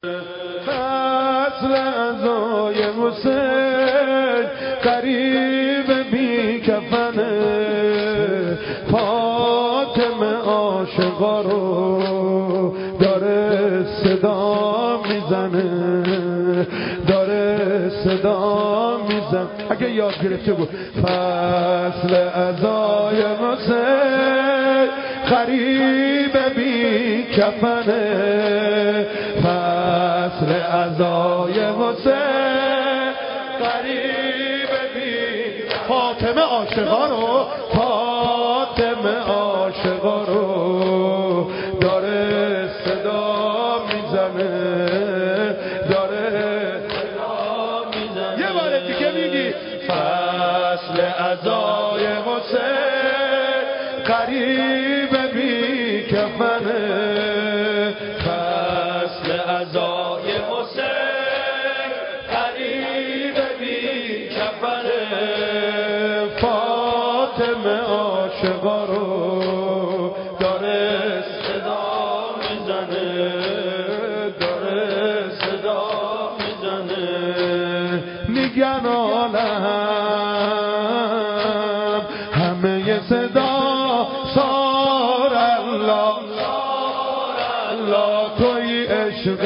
فصل عزای حسین قریب بی کفنه، فاطمه عاشقا رو داره صدا میزنه، داره صدا میزنه. اگه یاد گرفته بود فصل عزای حسین قریب بی کفنه، فصل عزای حسین قریب بی فاطمه عاشقا رو، فاطمه عاشقا رو داره صدا میزنه، داره صدا میزنه. یه بار دیگه میگی فصل عزای حسین قریب بی کفنه، فصل عزای حسین قریب بی کفنه، فاطمه عاشقا رو داره صدا میزنه، داره صدا میزنه. میگن عالم همه صدا سار الله، الله توی عشق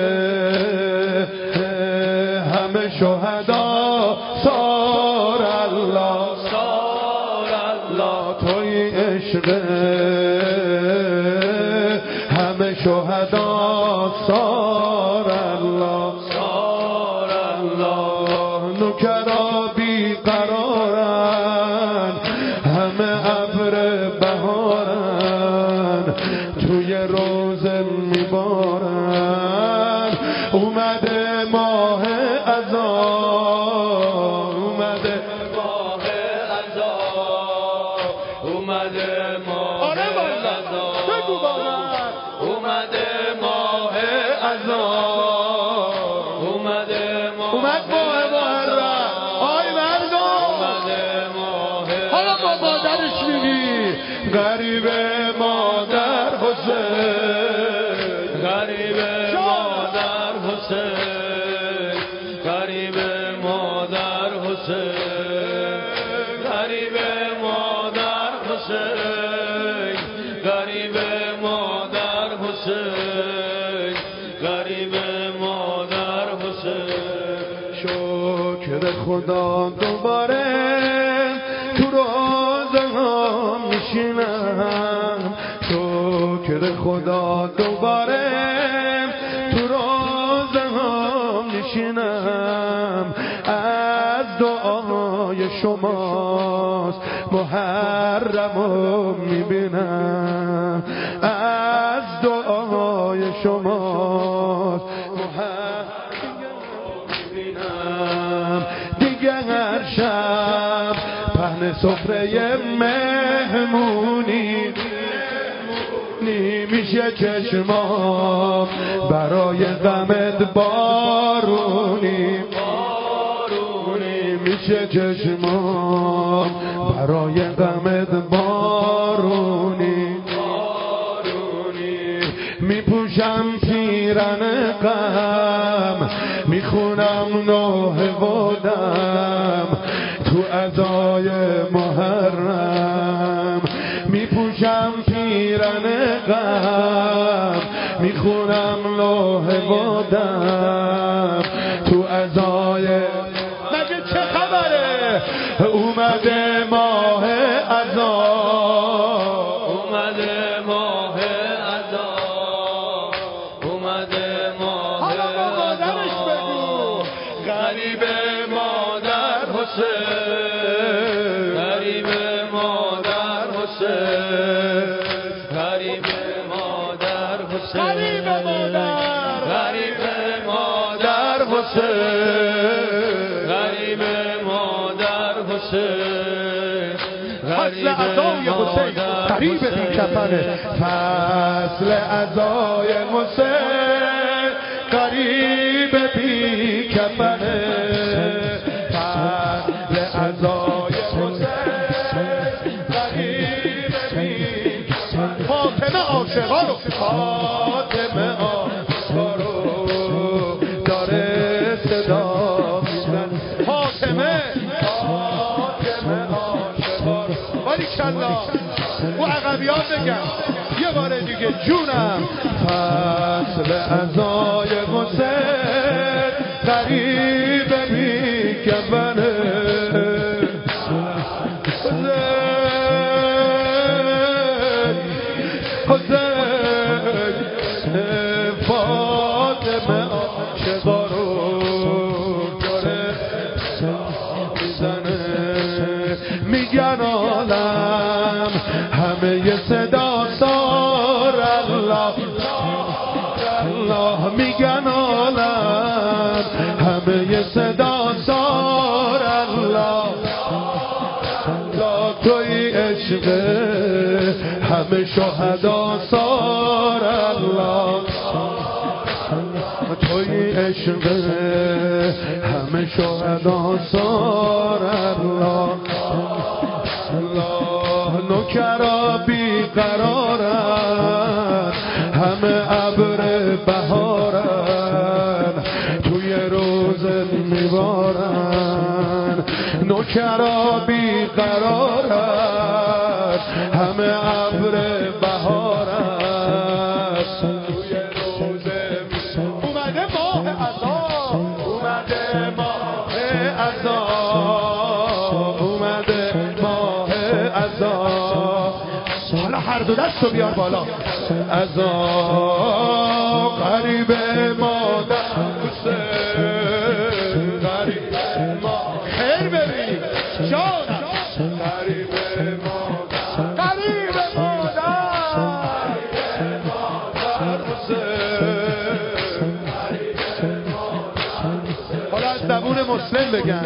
همه شهدا سار الله، سار الله توی عشق همه شهدا سار الله، سار الله. نوکرا بی قرارن همه ابر بهارن، توی روزه میبارن. اومده ماه عزا، اومده ماه عزا، اومده ماه عزا، بگو با من اومده ماه عزا، اومده ماه محرم. آی مردم اومده ماه، حالا با مادرش میگی غریب مادر حسین، غریب مادر حسین، غریب مادر حسین، غریب مادر حسین، غریب مادر حسین، غریب مادر حسین. شکر خدا دوباره تو روزه ها میشینم، شکر خدا دوباره تو روزه ها میشینم. از دعای شماست محرمو میبینم، از دعای شماست محرمو میبینم. دیگه هر شب پهن سفره مهمونی میشه چشمام برای غمت بارونی، بارونی میشه چشمام برای غمت بارونی، بارونی. میپوشم پیرن غم، میخونم نوحه و دم تو عزای محرم. میپوشم پیرن غم، میخونم لوح و دم تو عزای. مگه چه خبره؟ اومده ماه عزا، اومده ماه عزا، اومده ماه. حالا با مادرش بگو غریب مادر حسین، غریب مادر حسین، غریب مادر حسین، غریب مادر، غریب مادر حسین، غریب مادر حسین، فصل عزای حسین قریب بی کفنه، فصل عزای حسین قریب بی کفنه، فصل عزای حسین قریب بی کفنه. فاطمه عاشقا رو، فاطمه عاشقا رو بیان بگم یه بار دیگه جونم فصل عزای حسین قریب میگونه فاطمه عاشقا رو داره میزنه میگن عالم همه صدا سار الله الله میگن عالم همه صدا سار الله لا توی عشق همه شهدا سار الله توی عشق همه شهدا سار الله الله نوکرا بی قرارن همه ابر بهارن توی روز میبارن نوکرا بی قرارن همه ابر بهارن توی روز اومده ماه عزا اومده ماه عزا اومده ماه عزا حالا هر دو دستو بیار بالا عزا قریب مادر حسین قریب ما خیر ببین جانم قریب مادر قریب مادر حسین حالا از زبون مسلم بگن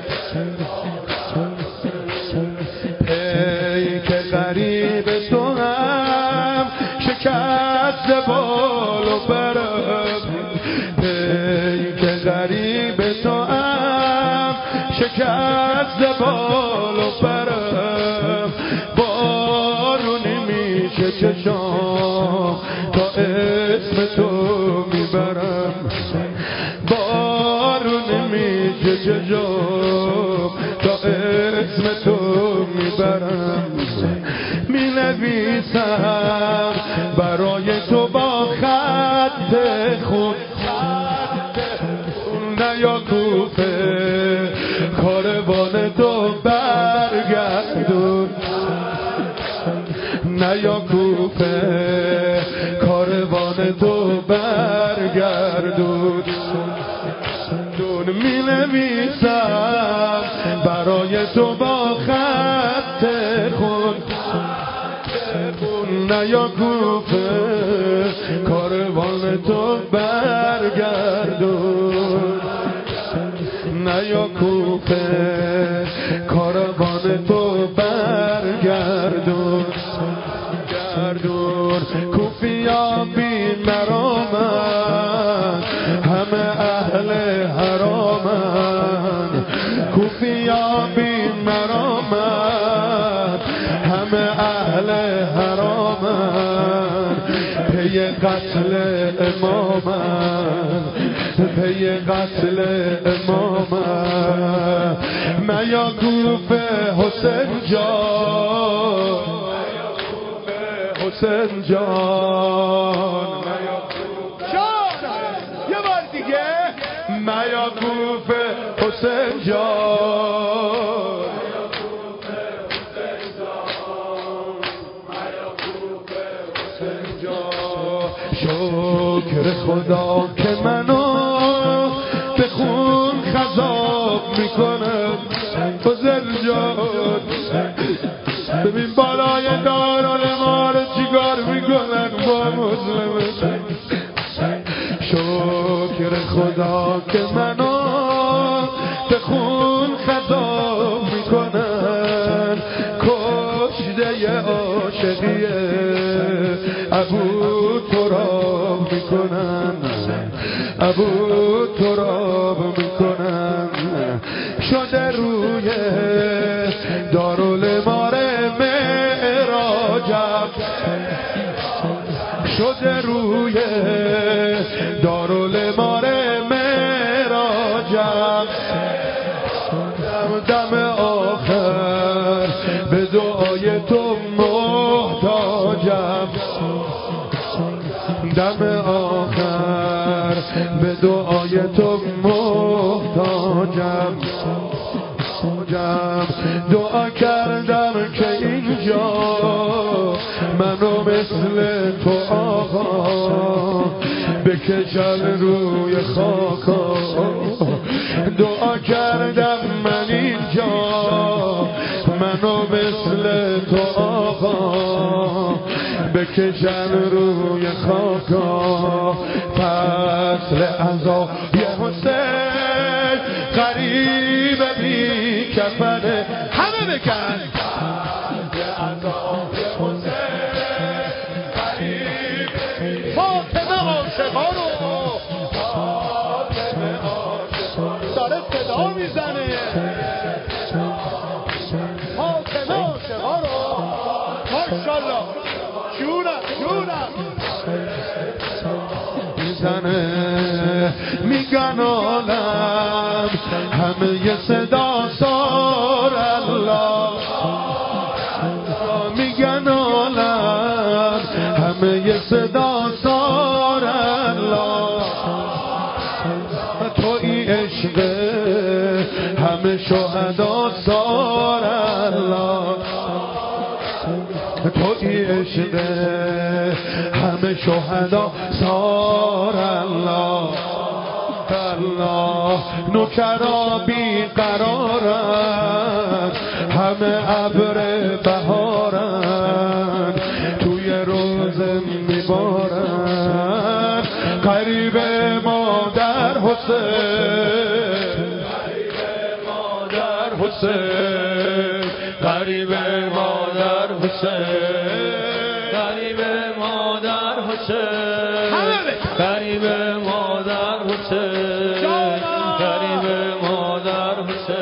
ای که قریب تو هم شکست بال و برم ای که قریب تو هم شکست بال و برم بارونی میشه چشام تا اسم تو میبرم بارونی میشه چشام تا اسم تو میبرم مینویسم برای تو با خط خود نیا کوفه کاروان تو برگردون نیا کوفه کاروان تو برگردون مینویسم برای تو با خط خود نیا کوفه کاروان تو برگردون نیا کوفه کاروان تو برگردون گردون کوفیا بی مرامن همه اهل حرامن کوفیا بی مرامن همه اهل حرامن پی قتل امامن پی قتل امامن میا کوفه حسین جان حسین جان جان یه بار دیگه میا کوفه حسین جان شکر خدا که منو به خون خضاب میکنه حسین جان ببین بالای دارالمار چیکار میکنن با مسلم شکر خدا که منو به خون خضاب میکنن کشته عاشقیه ابو تراب میکنن ابو تراب میکنن شده روی دارالمار معراجم شده روی دارالمار معراجم دم آخر به دعای تو محتاج به دعای تو محتاجم. دعا کردم که اینجا منو مثل تو آقا بکشن روی خاکا. دعا کردم من اینجا منو مثل تو آقا بکشن روی خاکا. فصل عزای حسین غریب بی کفنه. همه بکن فاطمه عاشقانو داره صدا میزنه. فاطمه عاشقانو ماشاءالله جونم میزنه. میگن عالم همه ی صدا سار الله. میگن عالم همه ی صدا سار الله. توی عشق همه شهدا سار الله. توی عشق همه شهدا سار الله. الله نوکرا بی قرارن همه ابر بهارن توی روز میبارن. قریب مادر حسین قریب مادر حسین قریب مادر حسین قریب مادر حسین قریب مادر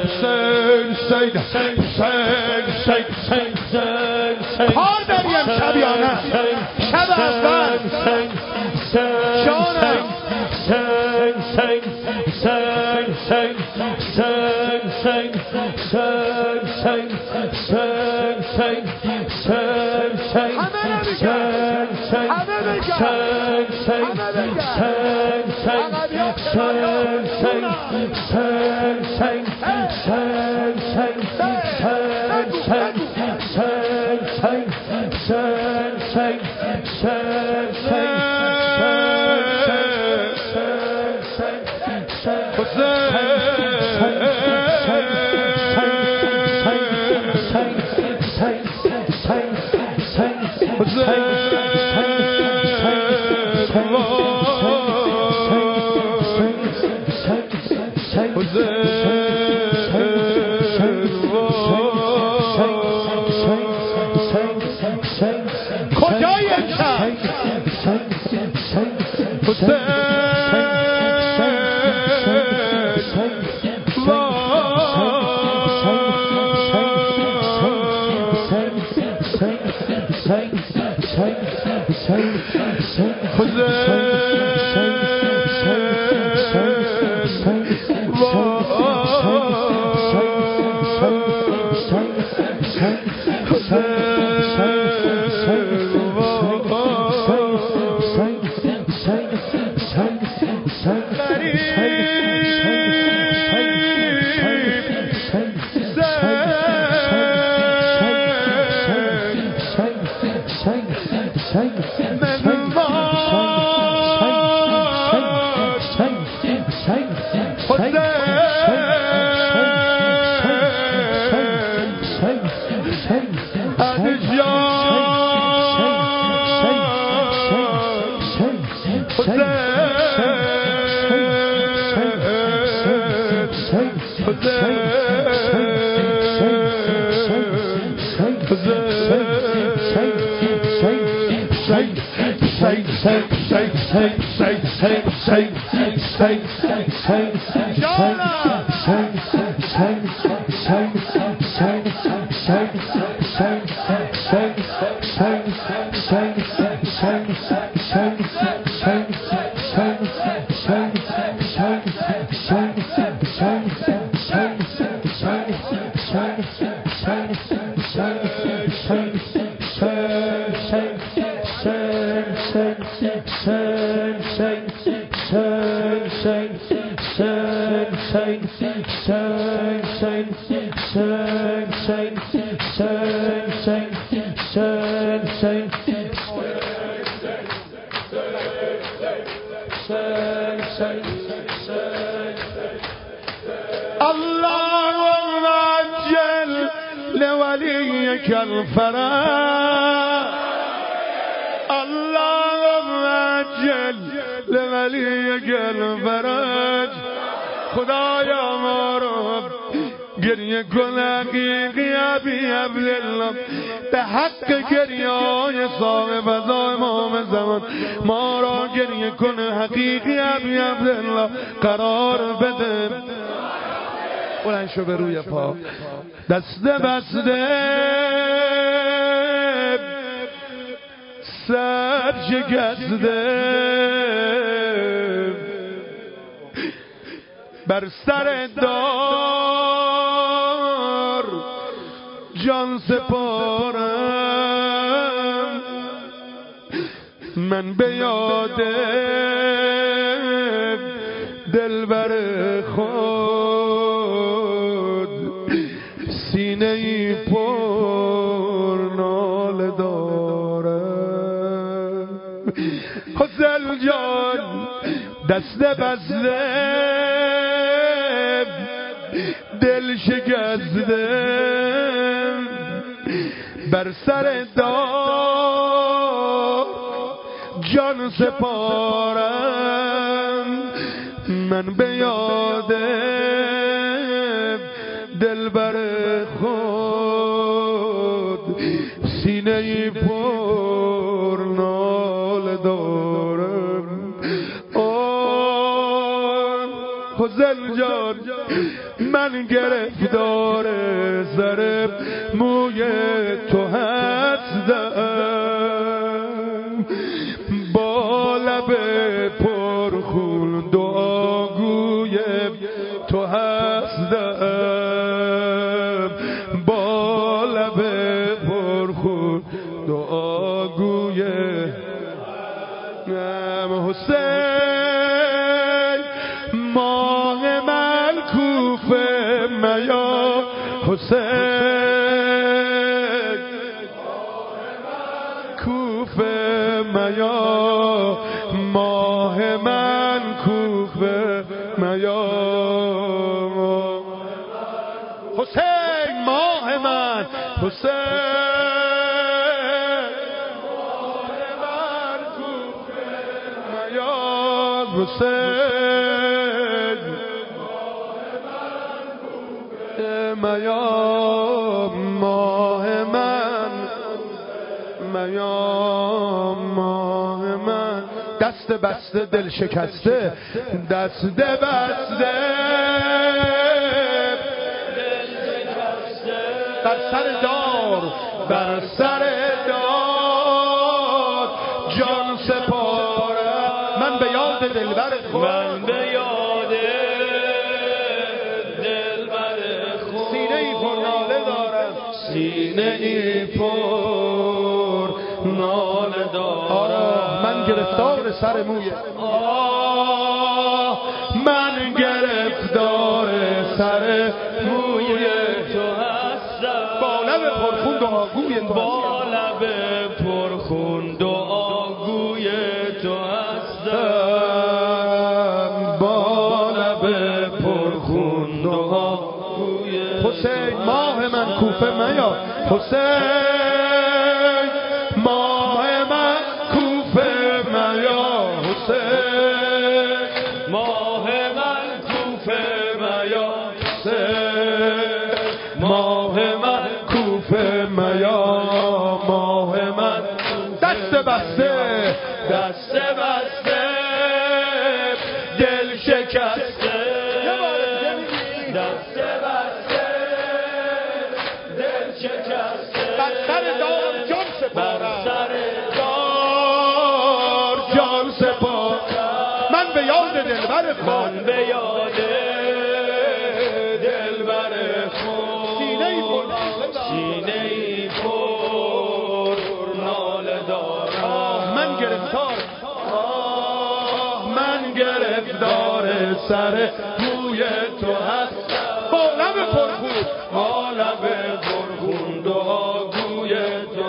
حسین پادریم شبیانه شب اول جانم Say اللهم عجل لوليك الفرج اللهم عجل لوليك الفرج خدایا ما رو گریه کن حقیقی ابی عبدالله به حق گریه های صاحب فضای امام زمان ما را گریه کن حقیقی ابی عبدالله قرار بده. بلند شو به روی پا دست بسته سر شکسته بر سر دار جان سپارم من به یاد دلبر خود سینه ای پر ناله دارم. حسین جان دست بسته دل شکسته بر سر دار جان سپارم من به یاد دلبر خود سینه ای پر ناله دارم. حسین جان من گرفتار سر موی تو هستم با لب پرخون دعاگوی تو هستم با لب پرخون دعاگوی حسین ماه من کوفه میا حسین کوفه میا ماه من کوفه میا حسین ماه من حسین ماه من کوفه میا حسین میا ماه من میا ماه من دست بسته دل شکسته دست بسته بر سر دار بر سر دار جان سپارم من به یاد دلبر خود من به یاد دلبر خود سینه ای پر ناله دارم سینه ای پر ناله دارم من گرفتار سر موی من گرفتار سر موی تو هستم با لب پرخون دعاگوی تو با لب پرخون دعاگوی تو هستم با لب پرخون دعاگوی حسین ماه من کوفه میا حسین ماه من کوفه میا حسین ماه من کوفه میا حسین ماه من کوفه میا ماه من دست بسته دست بسته دل شکسته دست بسته دل شکسته بر سر دار جان سپارم بر سر دار جان سپارم من به یاد دلبر خود من به یاد دلبر خود سینه ای پر ناله دارم من گرفتار سر موی تو هستم، با لب پرخون، با لب پرخون دعاگوی تو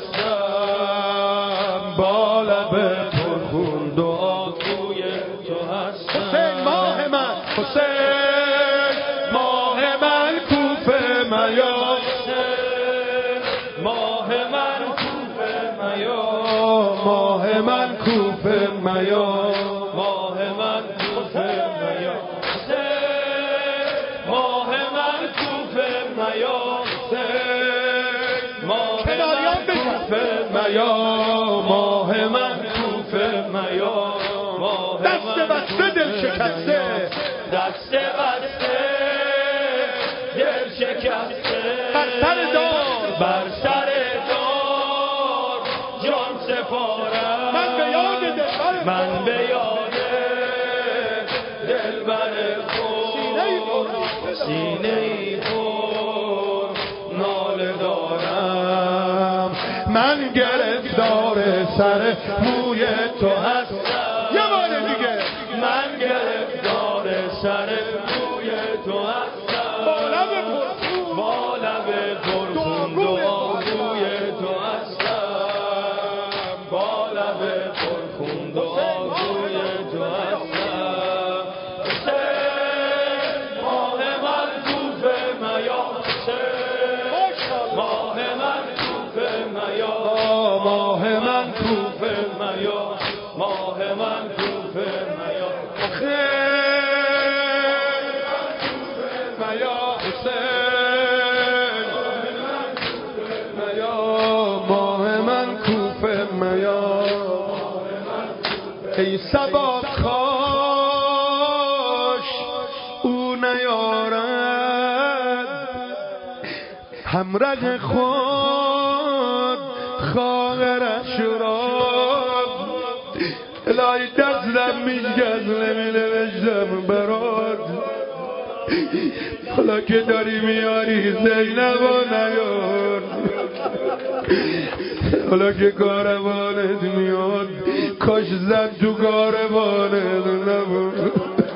هستم، با لب پرخون دعاگوی تو هستم. حسین ماه من، حسین ماه من، کوفه میا، ماه من کوفه میا، ماه من کوفه میا، ماه من کوفه میا، ماه من کوفه میا، ماه من کوفه میا، ماه من کوفه میا، دست بسته دل شکسته، دست بسته دل شکسته، بر سر دار، بر سر دار جان سپارم، من به یاد دلبر، من به یاد دلبر خود، سینه ای پر ناله دارم، من گرفتار سر موی تو هستم، یه بار دیگه، من گرفتار سر موی تو هستم، با لب پرخون، با لب پرخون دعاگوی تو هستم، با لب پرخون دعاگوی تو هستم. ماه من کوفه میا، ماه من کوفه میا، ماه من کوفه میا، ماه من کوفه میا، میا حسین، میا ماه من کوفه میا، ای صبا کاش او نیارد همراه خود خواهرش را، الهی دستم میشکست نمینوشتم برات، حالا که داری میاری زینب و نیار، حالا که کاروانت میاد کاش زد تو کاروانت نبود،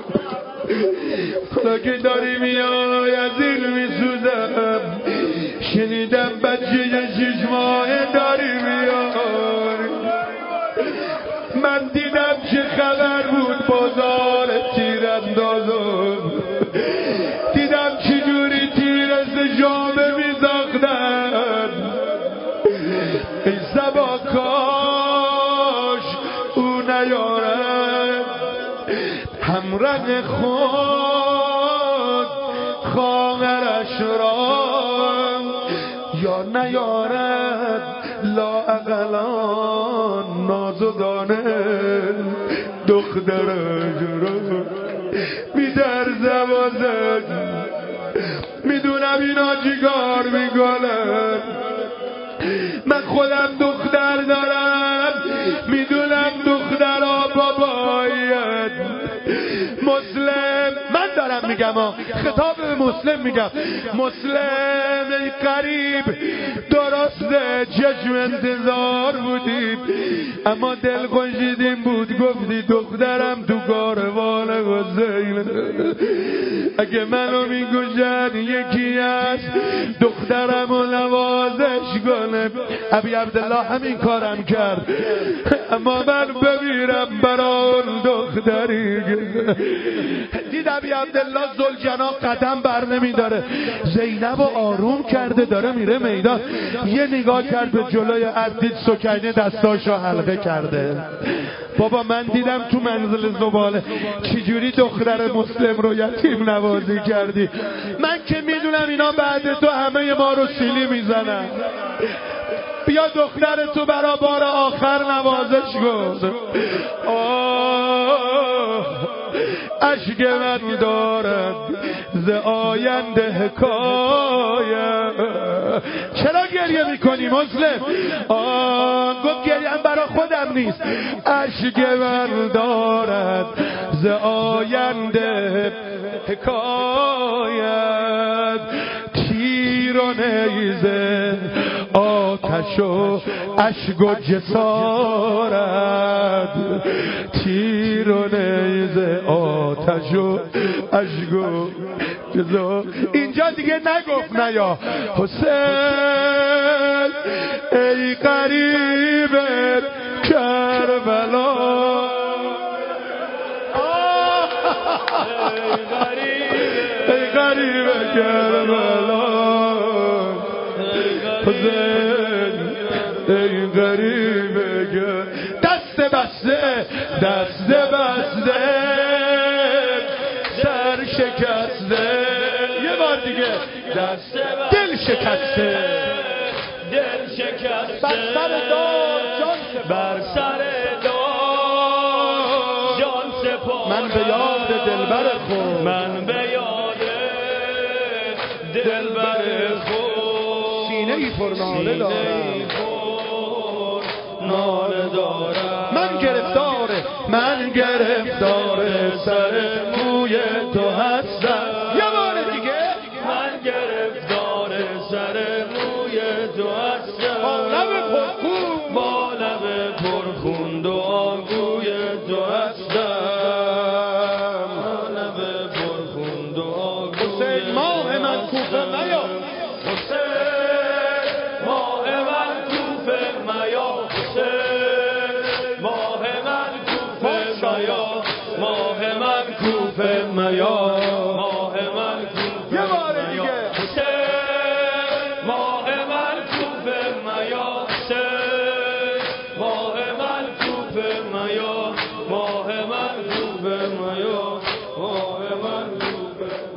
حالا که داری میای از این میسوزم، شنیدم بچه 6 ماهه داری میای، من دیدم چه خبر بود بازار تیراندازم، دیدم چجوری تیر از جامه میزاختن، ای صبا کاش او نیارد همراه خود خواهرش را، یا نیارد لااقلان نازدانه دخترش را، می‌ترسم ازت، میدونم اینا چیکار میکنن، من خودم دختر دارم، میدونم دخترها بابایت، مسلم، من دارم میگم خطاب به مسلم میگم، مسلم ای قریب، درسته چشم انتظار بودیم اما دل خوشیدیم بود، گفتی دخترم تو کاروان حسین، اگه منو میگوشن یکی هست دخترم و نوازش کنه، ابی عبدالله همین کارم کرد، اما من بمیرم برای اون دختری. دید ابی عبدالله ذوالجناح قدم بر نمیداره، زینب آروم کرده داره میره میدان، یه نگاه کرد به جلوی دید سکینه دستاشو حلقه کرده، بابا من دیدم تو منزل زباله چجوری دختر مسلم رو یتیم نوازی کردی، من که میدونم اینا بعد تو همه ما رو سیلی میزنن، بیا دختر تو برا بار آخر نوازش کن. اشک من دارد ز آینده حکایت. چرا گریه میکنی مسلم؟ گفت گریه برا خودم نیست، اشک من دارد ز آینده حکایت. تیر و نیزه آتش و اشک و جسارت، تیر و نیزه آتش آتشو اشگو جزا اینجا دیگه نگفت نیا حسین ای قریب کربلا ای قریب کربلا حسین ای قریب دست بسته سر شکسته یه بار دیگه دل شکسته بر سر دار جان سپار من به یاد دلبر خود سینه ای پر ناله دارم من گرفتار سر موی تو هستم یه بار دیگه من گرفتار سر موی تو هستم با لب پرخون دعاگوی تو هستم حسین ماه من کوفه نیا حسین ماه من کوفه میا ماه من کوفه میا یه بار دیگه ماه من کوفه میا ماه من کوفه میا ماه من کوفه